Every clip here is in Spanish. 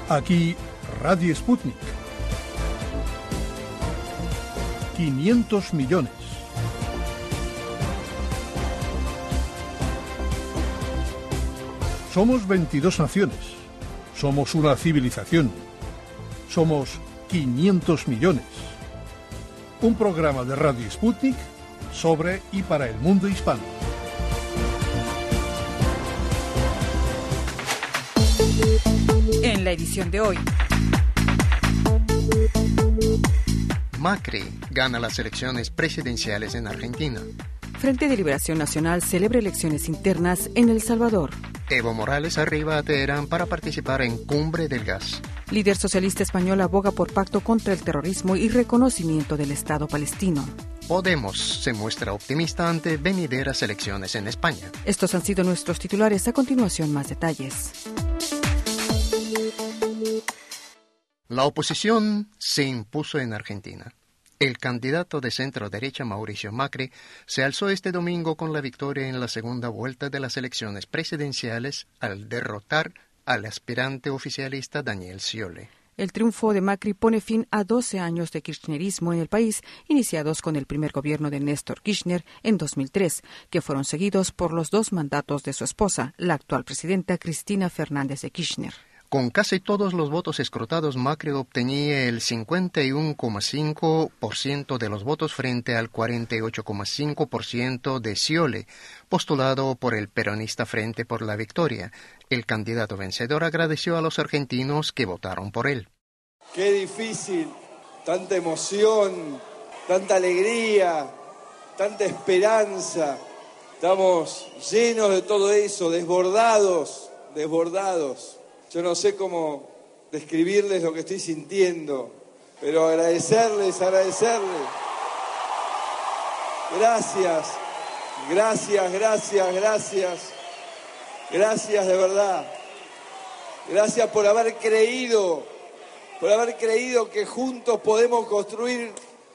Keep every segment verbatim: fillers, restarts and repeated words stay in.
Aquí Radio Sputnik. quinientos millones. Somos veintidós naciones. Somos una civilización. Somos quinientos millones. Un programa de Radio Sputnik sobre y para el mundo hispano. En la edición de hoy, Macri gana las elecciones presidenciales en Argentina. Frente de Liberación Nacional celebra elecciones internas en El Salvador. Evo Morales arriba a Teherán para participar en Cumbre del Gas. Líder socialista español aboga por pacto contra el terrorismo y reconocimiento del Estado palestino. Podemos se muestra optimista ante venideras elecciones en España. Estos han sido nuestros titulares. A continuación, más detalles. La oposición se impuso en Argentina. El candidato de centro-derecha Mauricio Macri se alzó este domingo con la victoria en la segunda vuelta de las elecciones presidenciales al derrotar al aspirante oficialista Daniel Scioli. El triunfo de Macri pone fin a doce años de kirchnerismo en el país, iniciados con el primer gobierno de Néstor Kirchner en dos mil tres, que fueron seguidos por los dos mandatos de su esposa, la actual presidenta Cristina Fernández de Kirchner. Con casi todos los votos escrutados, Macri obtenía el cincuenta y uno coma cinco por ciento de los votos frente al cuarenta y ocho coma cinco por ciento de Scioli, postulado por el peronista Frente por la Victoria. El candidato vencedor agradeció a los argentinos que votaron por él. Qué difícil, tanta emoción, tanta alegría, tanta esperanza. Estamos llenos de todo eso, desbordados, desbordados. Yo no sé cómo describirles lo que estoy sintiendo, pero agradecerles, agradecerles. Gracias, gracias, gracias, gracias. Gracias de verdad. Gracias por haber creído, por haber creído que juntos podemos construir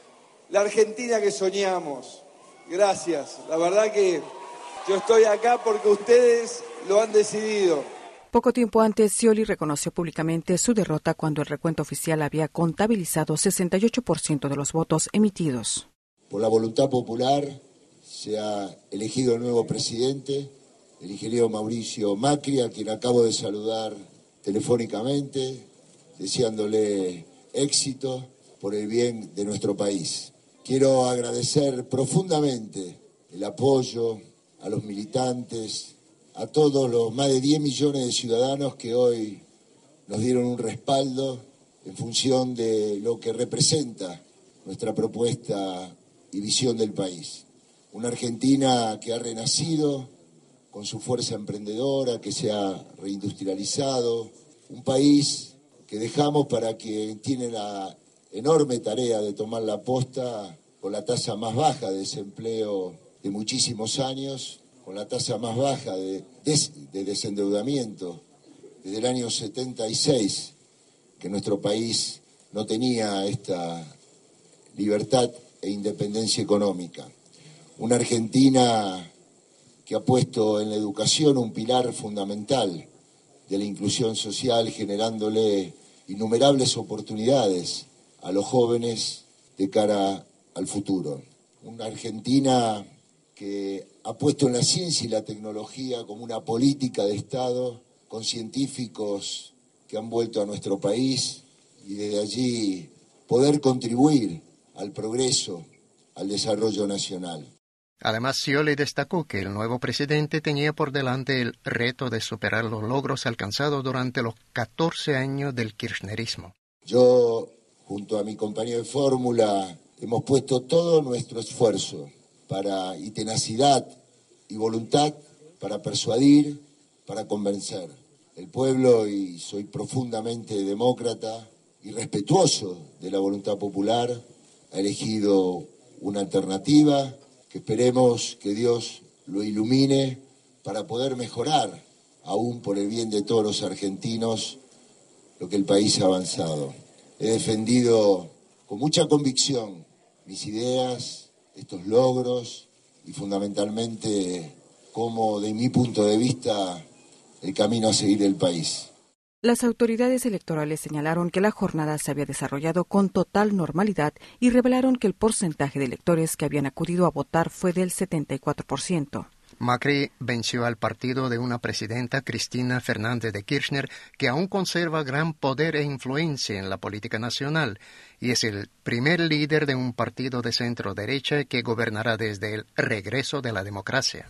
la Argentina que soñamos. Gracias. La verdad que yo estoy acá porque ustedes lo han decidido. Poco tiempo antes, Scioli reconoció públicamente su derrota cuando el recuento oficial había contabilizado sesenta y ocho por ciento de los votos emitidos. Por la voluntad popular se ha elegido el nuevo presidente, el ingeniero Mauricio Macri, a quien acabo de saludar telefónicamente, deseándole éxito por el bien de nuestro país. Quiero agradecer profundamente el apoyo a los militantes, a todos los más de diez millones de ciudadanos que hoy nos dieron un respaldo en función de lo que representa nuestra propuesta y visión del país. Una Argentina que ha renacido con su fuerza emprendedora, que se ha reindustrializado, un país que dejamos para quien tiene la enorme tarea de tomar la posta con la tasa más baja de desempleo de muchísimos años, con la tasa más baja de, des, de desendeudamiento desde el año setenta y seis, que nuestro país no tenía esta libertad e independencia económica. Una Argentina que ha puesto en la educación un pilar fundamental de la inclusión social, generándole innumerables oportunidades a los jóvenes de cara al futuro. Una Argentina que ha puesto en la ciencia y la tecnología como una política de Estado, con científicos que han vuelto a nuestro país y desde allí poder contribuir al progreso, al desarrollo nacional. Además, Scioli destacó que el nuevo presidente tenía por delante el reto de superar los logros alcanzados durante los catorce años del kirchnerismo. Yo, junto a mi compañero de fórmula, hemos puesto todo nuestro esfuerzo para, y tenacidad y voluntad para persuadir, para convencer. El pueblo, y soy profundamente demócrata y respetuoso de la voluntad popular, ha elegido una alternativa que esperemos que Dios lo ilumine para poder mejorar, aún por el bien de todos los argentinos, lo que el país ha avanzado. He defendido con mucha convicción mis ideas, estos logros y fundamentalmente cómo, de mi punto de vista, el camino a seguir del país. Las autoridades electorales señalaron que la jornada se había desarrollado con total normalidad y revelaron que el porcentaje de electores que habían acudido a votar fue del setenta y cuatro por ciento. Macri venció al partido de una presidenta, Cristina Fernández de Kirchner, que aún conserva gran poder e influencia en la política nacional y es el primer líder de un partido de centro-derecha que gobernará desde el regreso de la democracia.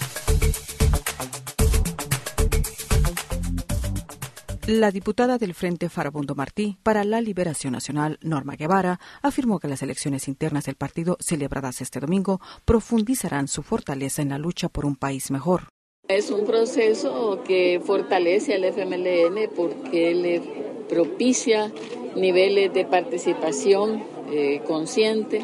La diputada del Frente Farabundo Martí para la Liberación Nacional, Norma Guevara, afirmó que las elecciones internas del partido celebradas este domingo profundizarán su fortaleza en la lucha por un país mejor. Es un proceso que fortalece al F M L N porque le propicia niveles de participación eh, consciente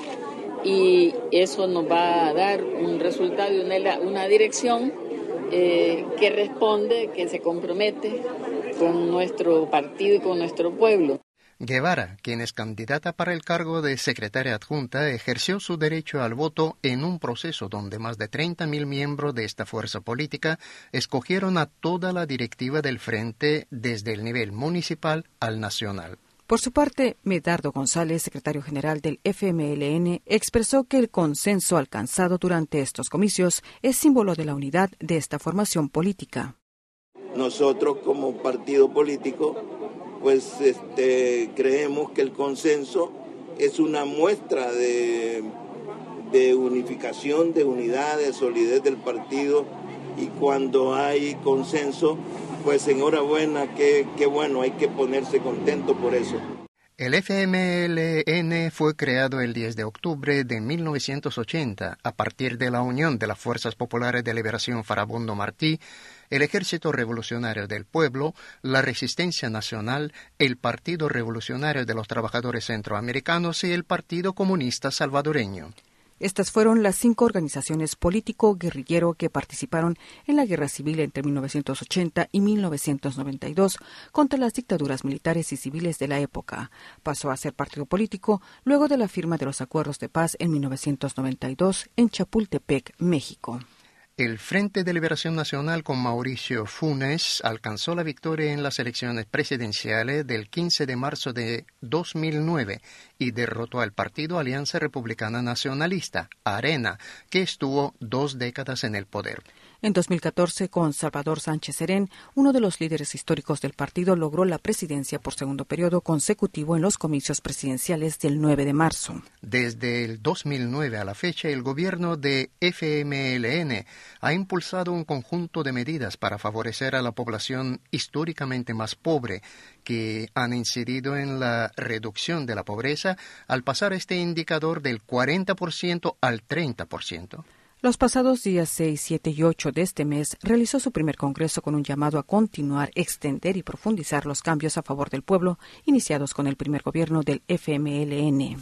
y eso nos va a dar un resultado y una, una dirección eh, que responde, que se compromete con nuestro partido y con nuestro pueblo. Guevara, quien es candidata para el cargo de secretaria adjunta, ejerció su derecho al voto en un proceso donde más de treinta mil miembros de esta fuerza política escogieron a toda la directiva del Frente desde el nivel municipal al nacional. Por su parte, Medardo González, secretario general del F M L N, expresó que el consenso alcanzado durante estos comicios es símbolo de la unidad de esta formación política. Nosotros como partido político, pues este, creemos que el consenso es una muestra de, de unificación, de unidad, de solidez del partido y cuando hay consenso, pues enhorabuena, qué, qué bueno, hay que ponerse contento por eso. El F M L N fue creado el diez de octubre de mil novecientos ochenta a partir de la unión de las Fuerzas Populares de Liberación Farabundo Martí, el Ejército Revolucionario del Pueblo, la Resistencia Nacional, el Partido Revolucionario de los Trabajadores Centroamericanos y el Partido Comunista Salvadoreño. Estas fueron las cinco organizaciones político-guerrillero que participaron en la Guerra Civil entre mil novecientos ochenta y mil novecientos noventa y dos contra las dictaduras militares y civiles de la época. Pasó a ser partido político luego de la firma de los acuerdos de paz en mil novecientos noventa y dos en Chapultepec, México. El Frente de Liberación Nacional con Mauricio Funes alcanzó la victoria en las elecciones presidenciales del quince de marzo de dos mil nueve y derrotó al partido Alianza Republicana Nacionalista, ARENA, que estuvo dos décadas en el poder. En dos mil catorce, con Salvador Sánchez Serén, uno de los líderes históricos del partido, logró la presidencia por segundo periodo consecutivo en los comicios presidenciales del nueve de marzo. Desde el dos mil nueve a la fecha, el gobierno de F M L N ha impulsado un conjunto de medidas para favorecer a la población históricamente más pobre, que han incidido en la reducción de la pobreza al pasar este indicador del cuarenta por ciento al treinta por ciento. Los pasados días seis, siete y ocho de este mes realizó su primer congreso con un llamado a continuar, extender y profundizar los cambios a favor del pueblo iniciados con el primer gobierno del F M L N.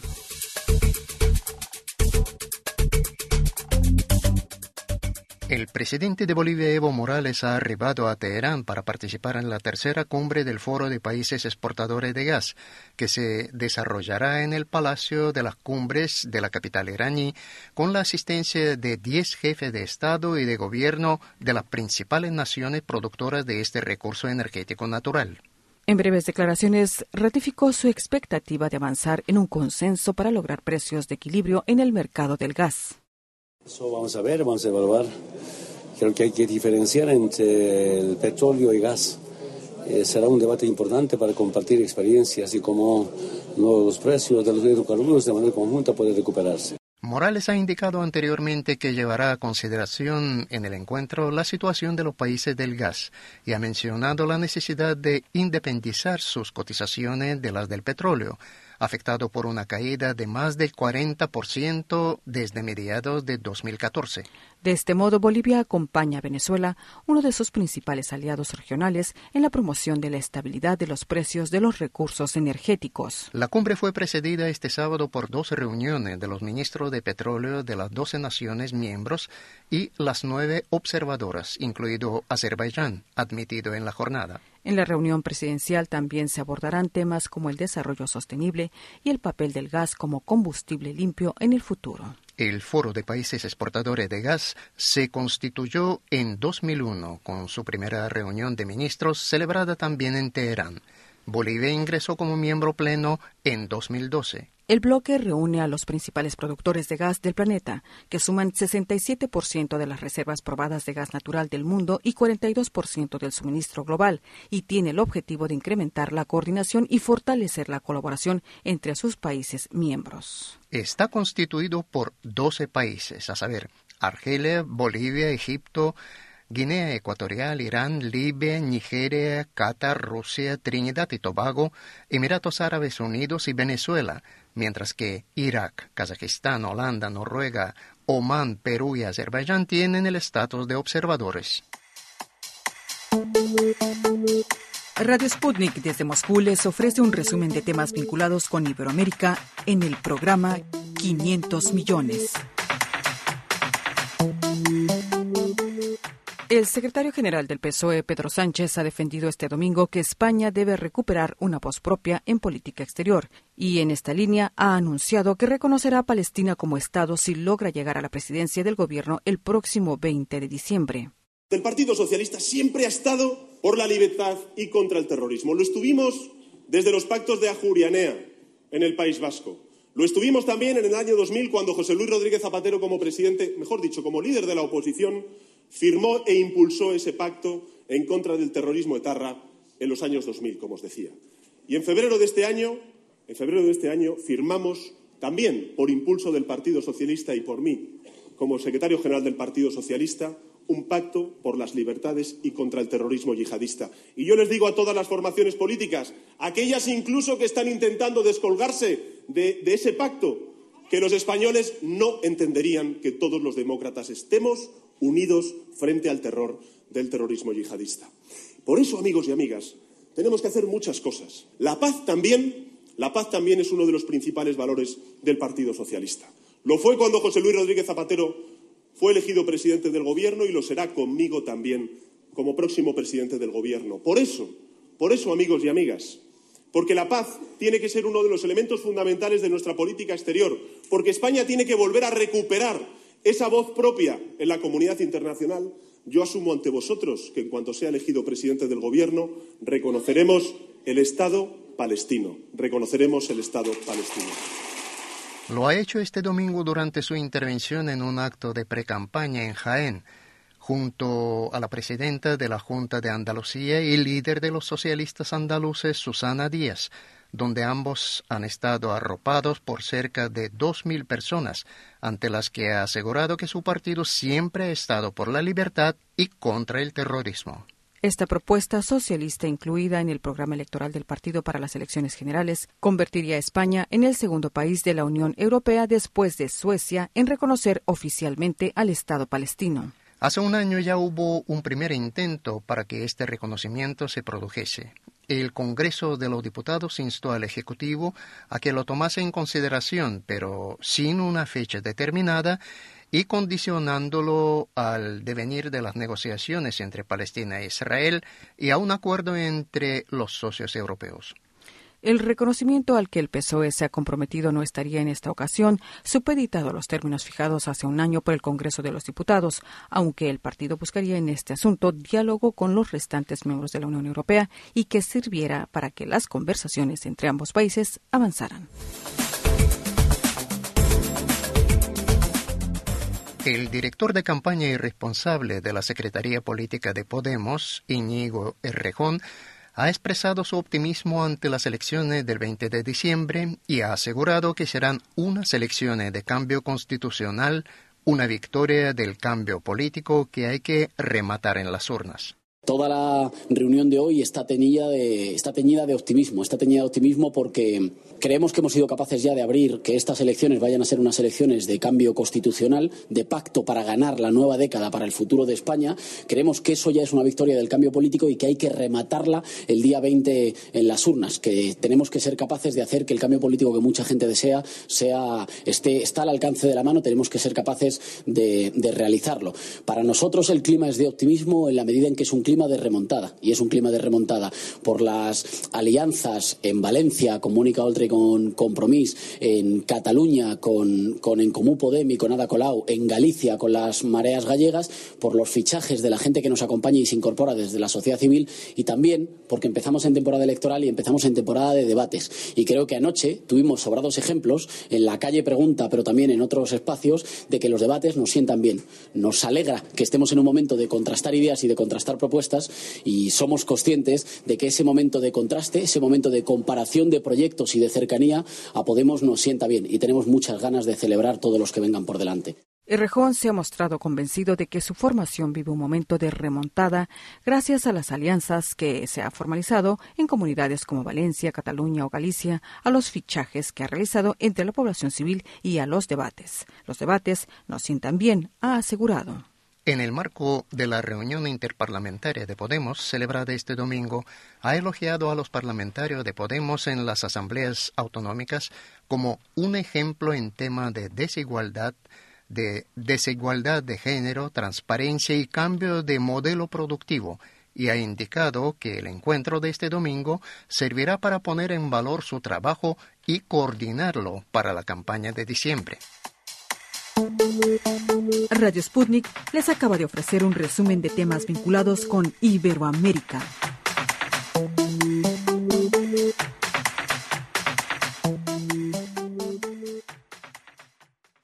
El presidente de Bolivia, Evo Morales, ha arribado a Teherán para participar en la tercera cumbre del Foro de Países Exportadores de Gas, que se desarrollará en el Palacio de las Cumbres de la capital iraní, con la asistencia de diez jefes de Estado y de Gobierno de las principales naciones productoras de este recurso energético natural. En breves declaraciones, ratificó su expectativa de avanzar en un consenso para lograr precios de equilibrio en el mercado del gas. Eso vamos a ver, vamos a evaluar. Creo que hay que diferenciar entre el petróleo y gas. Eh, será un debate importante para compartir experiencias y cómo los precios de los hidrocarburos de manera conjunta pueden recuperarse. Morales ha indicado anteriormente que llevará a consideración en el encuentro la situación de los países del gas y ha mencionado la necesidad de independizar sus cotizaciones de las del petróleo, afectado por una caída de más del cuarenta por ciento desde mediados de dos mil catorce. De este modo, Bolivia acompaña a Venezuela, uno de sus principales aliados regionales, en la promoción de la estabilidad de los precios de los recursos energéticos. La cumbre fue precedida este sábado por dos reuniones de los ministros de petróleo de las doce naciones miembros y las nueve observadoras, incluido Azerbaiyán, admitido en la jornada. En la reunión presidencial también se abordarán temas como el desarrollo sostenible y el papel del gas como combustible limpio en el futuro. El Foro de Países Exportadores de Gas se constituyó en dos mil uno con su primera reunión de ministros celebrada también en Teherán. Bolivia ingresó como miembro pleno en dos mil doce. El bloque reúne a los principales productores de gas del planeta, que suman sesenta y siete por ciento de las reservas probadas de gas natural del mundo y cuarenta y dos por ciento del suministro global, y tiene el objetivo de incrementar la coordinación y fortalecer la colaboración entre sus países miembros. Está constituido por doce países, a saber, Argelia, Bolivia, Egipto, Guinea Ecuatorial, Irán, Libia, Nigeria, Qatar, Rusia, Trinidad y Tobago, Emiratos Árabes Unidos y Venezuela, mientras que Irak, Kazajistán, Holanda, Noruega, Omán, Perú y Azerbaiyán tienen el estatus de observadores. Radio Sputnik desde Moscú les ofrece un resumen de temas vinculados con Iberoamérica en el programa quinientos millones. El secretario general del P S O E, Pedro Sánchez, ha defendido este domingo que España debe recuperar una voz propia en política exterior y, en esta línea, ha anunciado que reconocerá a Palestina como Estado si logra llegar a la presidencia del gobierno el próximo veinte de diciembre. El Partido Socialista siempre ha estado por la libertad y contra el terrorismo. Lo estuvimos desde los pactos de Ajuria Enea en el País Vasco. Lo estuvimos también en el año dos mil cuando José Luis Rodríguez Zapatero, como presidente, mejor dicho, como líder de la oposición, firmó e impulsó ese pacto en contra del terrorismo etarra en los años dos mil, como os decía. Y en febrero de este año, en febrero de este año firmamos también, por impulso del Partido Socialista y por mí, como secretario general del Partido Socialista, un pacto por las libertades y contra el terrorismo yihadista. Y yo les digo a todas las formaciones políticas, aquellas incluso que están intentando descolgarse de, de ese pacto, que los españoles no entenderían que todos los demócratas estemos unidos frente al terror del terrorismo yihadista. Por eso, amigos y amigas, tenemos que hacer muchas cosas. La paz también, la paz también es uno de los principales valores del Partido Socialista. Lo fue cuando José Luis Rodríguez Zapatero fue elegido presidente del Gobierno y lo será conmigo también como próximo presidente del Gobierno. Por eso, por eso, amigos y amigas, porque la paz tiene que ser uno de los elementos fundamentales de nuestra política exterior, porque España tiene que volver a recuperar esa voz propia en la comunidad internacional. Yo asumo ante vosotros que en cuanto sea elegido presidente del Gobierno reconoceremos el Estado palestino, reconoceremos el Estado palestino. Lo ha hecho este domingo durante su intervención en un acto de precampaña en Jaén, junto a la presidenta de la Junta de Andalucía y líder de los socialistas andaluces, Susana Díaz, donde ambos han estado arropados por cerca de dos mil personas, ante las que ha asegurado que su partido siempre ha estado por la libertad y contra el terrorismo. Esta propuesta socialista, incluida en el programa electoral del partido para las elecciones generales, convertiría a España en el segundo país de la Unión Europea después de Suecia en reconocer oficialmente al Estado palestino. Hace un año ya hubo un primer intento para que este reconocimiento se produjese. El Congreso de los Diputados instó al Ejecutivo a que lo tomase en consideración, pero sin una fecha determinada y condicionándolo al devenir de las negociaciones entre Palestina e Israel y a un acuerdo entre los socios europeos. El reconocimiento al que el P S O E se ha comprometido no estaría en esta ocasión supeditado a los términos fijados hace un año por el Congreso de los Diputados, aunque el partido buscaría en este asunto diálogo con los restantes miembros de la Unión Europea y que sirviera para que las conversaciones entre ambos países avanzaran. El director de campaña y responsable de la Secretaría Política de Podemos, Íñigo Errejón, ha expresado su optimismo ante las elecciones del veinte de diciembre y ha asegurado que serán unas elecciones de cambio constitucional, una victoria del cambio político que hay que rematar en las urnas. Toda la reunión de hoy está teñida de, está teñida de optimismo, está teñida de optimismo porque creemos que hemos sido capaces ya de abrir que estas elecciones vayan a ser unas elecciones de cambio constitucional, de pacto para ganar la nueva década para el futuro de España. Creemos que eso ya es una victoria del cambio político y que hay que rematarla el día veinte en las urnas, que tenemos que ser capaces de hacer que el cambio político que mucha gente desea sea, esté, está al alcance de la mano, tenemos que ser capaces de, de realizarlo. Para nosotros el clima es de optimismo en la medida en que es un clima clima de remontada, y es un clima de remontada por las alianzas en Valencia con Mónica Oltra y con Compromís, en Cataluña con, con En Comú Podem y con Ada Colau, en Galicia con las mareas gallegas, por los fichajes de la gente que nos acompaña y se incorpora desde la sociedad civil, y también porque empezamos en temporada electoral y empezamos en temporada de debates. Y creo que anoche tuvimos sobrados ejemplos en la calle Pregunta, pero también en otros espacios, de que los debates nos sientan bien. Nos alegra que estemos en un momento de contrastar ideas y de contrastar propuestas, y somos conscientes de que ese momento de contraste, ese momento de comparación de proyectos y de cercanía a Podemos nos sienta bien, y tenemos muchas ganas de celebrar todos los que vengan por delante. Errejón se ha mostrado convencido de que su formación vive un momento de remontada gracias a las alianzas que se ha formalizado en comunidades como Valencia, Cataluña o Galicia, a los fichajes que ha realizado entre la población civil y a los debates. Los debates nos sientan bien, ha asegurado. En el marco de la reunión interparlamentaria de Podemos, celebrada este domingo, ha elogiado a los parlamentarios de Podemos en las asambleas autonómicas como un ejemplo en tema de desigualdad, de desigualdad de género, transparencia y cambio de modelo productivo, y ha indicado que el encuentro de este domingo servirá para poner en valor su trabajo y coordinarlo para la campaña de diciembre. Radio Sputnik les acaba de ofrecer un resumen de temas vinculados con Iberoamérica.